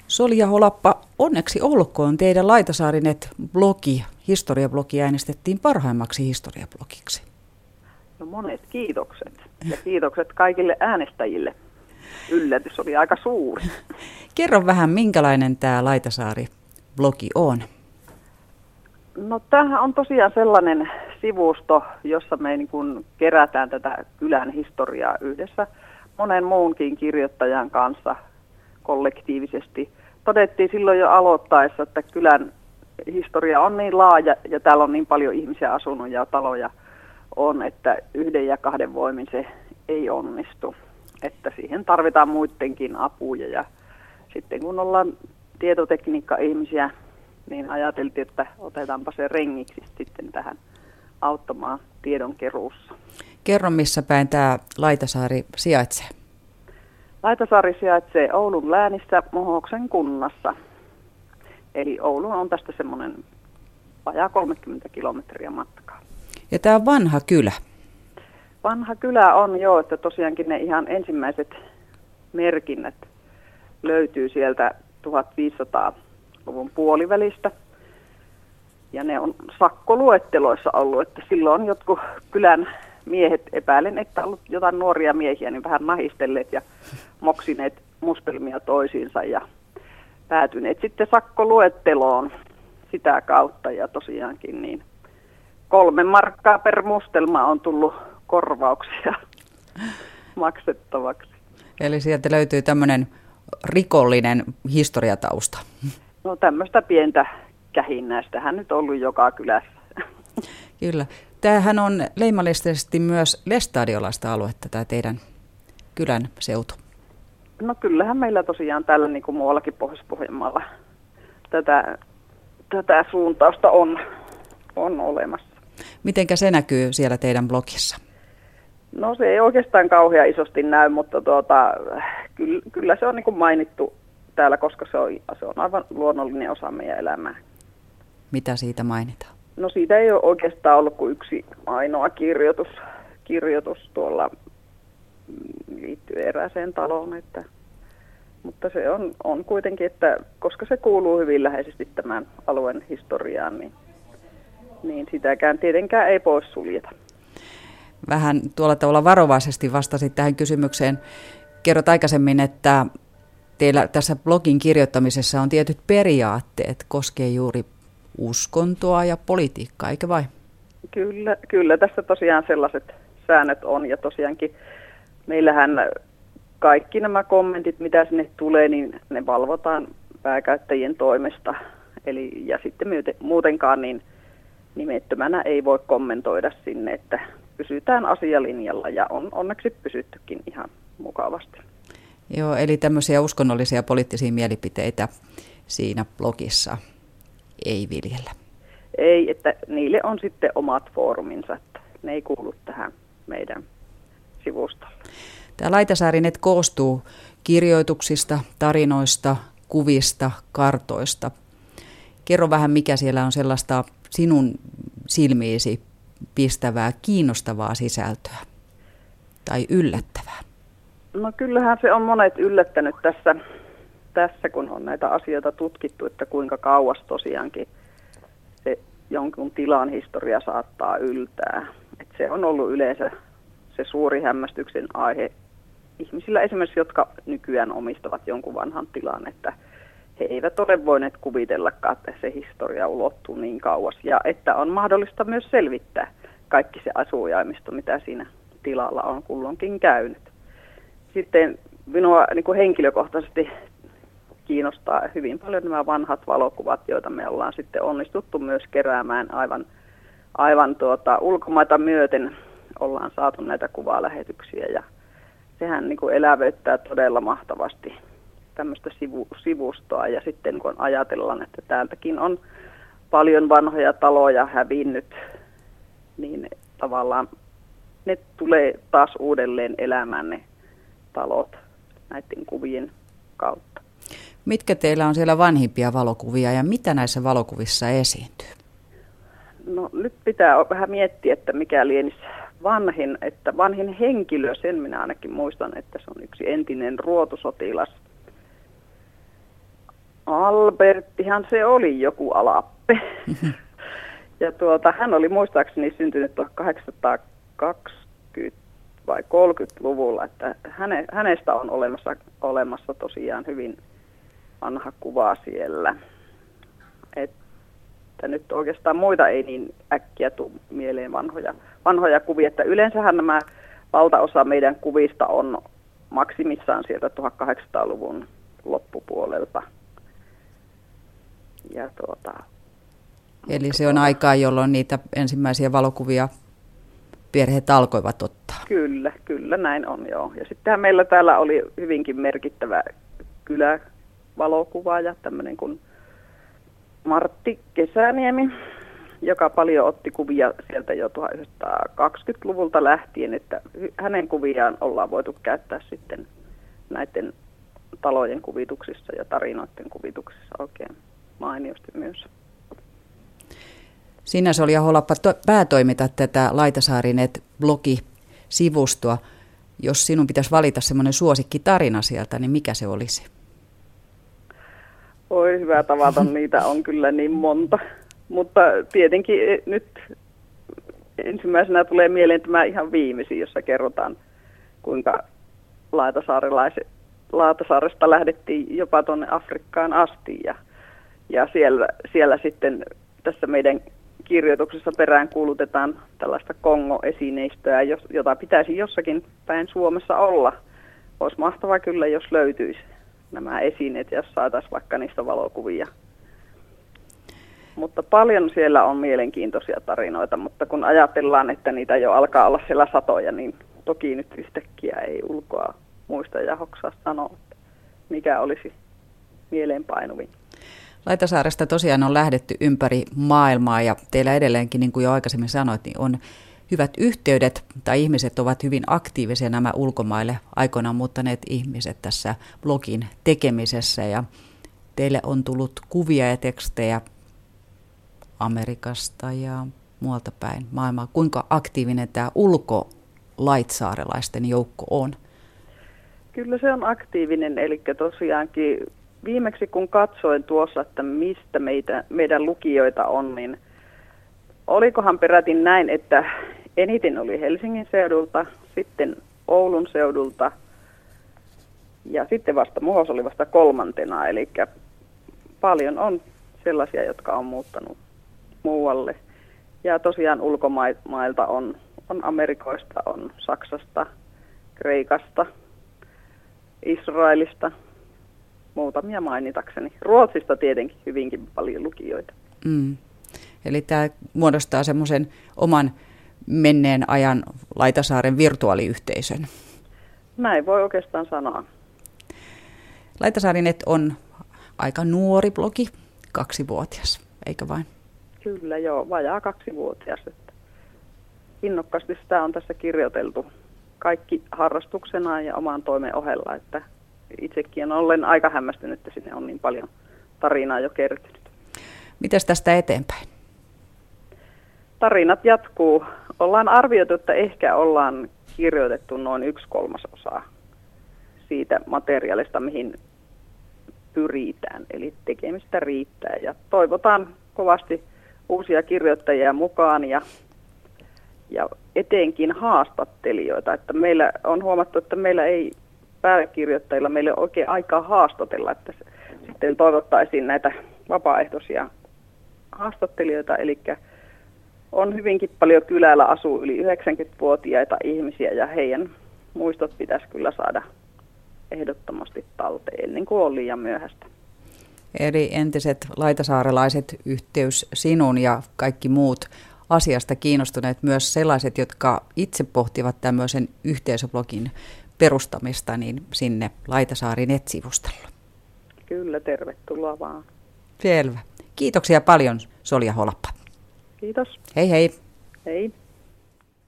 Solja Holappa, onneksi olkoon teidän Laitasaarinet-blogi, historiablogi äänestettiin parhaimmaksi historiablogiksi. No monet kiitokset ja kiitokset kaikille äänestäjille. Yllätys oli aika suuri. Kerro vähän, minkälainen tämä Laitasaari-blogi on? No tämähän on tosiaan sellainen sivusto, jossa me niin kuin kerätään tätä kylän historiaa yhdessä monen muunkin kirjoittajan kanssa kollektiivisesti. Todettiin silloin jo aloittaessa, että kylän historia on niin laaja ja täällä on niin paljon ihmisiä asunut ja taloja on, että yhden ja kahden voimin se ei onnistu. Että siihen tarvitaan muidenkin apuja ja sitten kun ollaan tietotekniikka-ihmisiä, niin ajateltiin, että otetaanpa se rengiksi sitten tähän auttamaan tiedonkeruussa. Kerro, missä päin tämä Laitasaari sijaitsee? Laitasaari sijaitsee Oulun läänissä Mohoksen kunnassa. Eli Oulu on tästä semmoinen vajaa 30 kilometriä matkaa. Ja tämä on vanha kylä. Vanha kylä on jo, että tosiaankin ne ihan ensimmäiset merkinnät löytyy sieltä 1500-luvun puolivälistä. Ja ne on sakkoluetteloissa ollut, että silloin jotkut kylän miehet, epäilen, että ollut jotain nuoria miehiä, niin vähän nahistelleet ja moksineet mustelmia toisiinsa ja päätyneet sitten sakkoluetteloon sitä kautta. Ja tosiaankin niin 3 markkaa per mustelma on tullut korvauksia maksettavaksi. Eli sieltä löytyy tämmöinen rikollinen historiatausta. No tämmöistä pientä kähinnäistähän nyt ollut joka kylässä. Kyllä. Tämähän on leimallisesti myös lestadiolaista aluetta, tämä teidän kylän seutu. No kyllähän meillä tosiaan täällä niin kuin muuallakin Pohjois-Pohjanmaalla tätä suuntausta on olemassa. Mitenkä se näkyy siellä teidän blogissa? No se ei oikeastaan kauhean isosti näy, mutta kyllä se on niin kuin mainittu täällä, koska se on aivan luonnollinen osa meidän elämää. Mitä siitä mainitaan? No siitä ei ole oikeastaan ollut kuin yksi ainoa kirjoitus tuolla liittyen erääseen taloon, mutta se on kuitenkin, että koska se kuuluu hyvin läheisesti tämän alueen historiaan, niin sitäkään tietenkään ei pois suljeta. Vähän tuolla tavalla varovaisesti vastasit tähän kysymykseen. Kerrot aikaisemmin, että teillä tässä blogin kirjoittamisessa on tietyt periaatteet, koskee juuri uskontoa ja politiikkaa, eikö vai? Kyllä tässä tosiaan sellaiset säännöt on ja tosiaankin meillähän kaikki nämä kommentit, mitä sinne tulee, niin ne valvotaan pääkäyttäjien toimesta. Ja sitten muutenkaan niin nimettömänä ei voi kommentoida sinne, että pysytään asialinjalla ja on onneksi pysyttykin ihan mukavasti. Joo, eli tämmöisiä uskonnollisia poliittisia mielipiteitä siinä blogissa ei viljellä. Ei, että niille on sitten omat fooruminsa, että ne ei kuulu tähän meidän sivustolle. Tämä Laitasaarinet koostuu kirjoituksista, tarinoista, kuvista, kartoista. Kerro vähän, mikä siellä on sellaista sinun silmiisi pistävää, kiinnostavaa sisältöä tai yllättävää. No kyllähän se on monet yllättänyt tässä, kun on näitä asioita tutkittu, että kuinka kauas tosiaankin se jonkun tilan historia saattaa yltää. Et se on ollut yleensä se suuri hämmästyksen aihe ihmisillä esimerkiksi, jotka nykyään omistavat jonkun vanhan tilan, että he eivät ole voineet kuvitellakaan, että se historia ulottuu niin kauas ja että on mahdollista myös selvittää kaikki se asujaimisto, mitä siinä tilalla on kulloinkin käynyt. Sitten minua niin kuin henkilökohtaisesti kiinnostaa hyvin paljon nämä vanhat valokuvat, joita me ollaan sitten onnistuttu myös keräämään aivan ulkomaita myöten. Ollaan saatu näitä kuvalähetyksiä ja sehän niin kuin elävöittää todella mahtavasti tämmöistä sivustoa. Ja sitten kun ajatellaan, että täältäkin on paljon vanhoja taloja hävinnyt, niin tavallaan ne tulee taas uudelleen elämään ne talot näiden kuvien kautta. Mitkä teillä on siellä vanhimpia valokuvia ja mitä näissä valokuvissa esiintyy? No nyt pitää vähän miettiä, että mikä lienisi vanhin, että vanhin henkilö, sen minä ainakin muistan, että se on yksi entinen ruotusotilas. Alberttihan se oli joku Alappe. Ja hän oli muistaakseni syntynyt 1820 vai 30-luvulla, että hänestä on olemassa tosiaan hyvin vanha kuva siellä. Että nyt oikeastaan muita ei niin äkkiä tule mieleen vanhoja kuvia, että yleensähän nämä valtaosa meidän kuvista on maksimissaan sieltä 1800-luvun loppupuolelta. Ja eli se on aikaa, jolloin niitä ensimmäisiä valokuvia perheet alkoivat ottaa. Kyllä näin on, joo. Ja sittenhän meillä täällä oli hyvinkin merkittävä kylävalokuvaaja, tämmöinen kuin Martti Kesäniemi, joka paljon otti kuvia sieltä jo 1920-luvulta lähtien, että hänen kuviaan ollaan voitu käyttää sitten näiden talojen kuvituksissa ja tarinoiden kuvituksissa oikein mainiosti myös. Sinä, Solja Holappa, päätoimitat tätä Laitasaarinet-blogisivustoa. Jos sinun pitäisi valita semmoinen suosikkitarina sieltä, niin mikä se olisi? Oi, hyvä tavaton, niitä on kyllä niin monta. Mutta tietenkin nyt ensimmäisenä tulee mieleen tämä ihan viimeisin, jossa kerrotaan, kuinka Laitasaaresta lähdettiin jopa tuonne Afrikkaan asti. Ja siellä sitten tässä meidän kirjoituksessa perään kuulutetaan tällaista Kongo-esineistöä, jota pitäisi jossakin päin Suomessa olla. Olisi mahtavaa kyllä, jos löytyisi nämä esineet, jos saataisiin vaikka niistä valokuvia. Mutta paljon siellä on mielenkiintoisia tarinoita, mutta kun ajatellaan, että niitä jo alkaa olla siellä satoja, niin toki nyt yhtäkkiä ei ulkoa muista ja hoksaa sanoa, mikä olisi mieleenpainuvin. Laitasaaresta tosiaan on lähdetty ympäri maailmaa ja teillä edelleenkin, niin kuin jo aikaisemmin sanoit, niin on hyvät yhteydet tai ihmiset ovat hyvin aktiivisia, nämä ulkomaille aikoinaan muuttaneet ihmiset tässä blogin tekemisessä ja teille on tullut kuvia ja tekstejä Amerikasta ja muualta päin maailmaa. Kuinka aktiivinen tämä ulkolaitsaarelaisten joukko on? Kyllä se on aktiivinen, eli tosiaankin viimeksi kun katsoin tuossa, että mistä meidän lukijoita on, niin olikohan peräti näin, että eniten oli Helsingin seudulta, sitten Oulun seudulta ja sitten vasta Muhos oli vasta kolmantena, eli paljon on sellaisia, jotka on muuttanut muualle. Ja tosiaan ulkomailta on Amerikoista, on Saksasta, Kreikasta, Israelista, muutamia mainitakseni. Ruotsista tietenkin hyvinkin paljon lukijoita. Eli tämä muodostaa semmoisen oman menneen ajan Laitasaaren virtuaaliyhteisön. Näin voi oikeastaan sanoa. Laitasaarinet on aika nuori blogi, 2-vuotias, eikö vain? Kyllä joo, vajaa 2-vuotias. Innokkaasti sitä on tässä kirjoiteltu kaikki harrastuksena ja oman toimen ohella, että itsekin olen aika hämmästynyt, että sinne on niin paljon tarinaa jo kertynyt. Mitäs tästä eteenpäin? Tarinat jatkuu. Ollaan arvioitu, että ehkä ollaan kirjoitettu noin 1/3 siitä materiaalista, mihin pyritään. Eli tekemistä riittää ja toivotaan kovasti uusia kirjoittajia mukaan ja etenkin haastattelijoita. Että meillä on huomattu, että meillä ei pääkirjoittajilla meillä ole oikein aikaa haastatella, että sitten toivottaisiin näitä vapaaehtoisia haastattelijoita, eli on hyvinkin paljon kylällä asuu yli 90-vuotiaita ihmisiä ja heidän muistot pitäisi kyllä saada ehdottomasti talteen ennen kuin on liian myöhäistä. Eli entiset laitasaarelaiset, yhteys sinun ja kaikki muut asiasta kiinnostuneet, myös sellaiset, jotka itse pohtivat tämmöisen yhteisöblogin perustamista, niin sinne Laitasaari.net-sivustolle. Kyllä, tervetuloa vaan. Selvä. Kiitoksia paljon, Solja Holappa. Kiitos. Hei hei. Hei.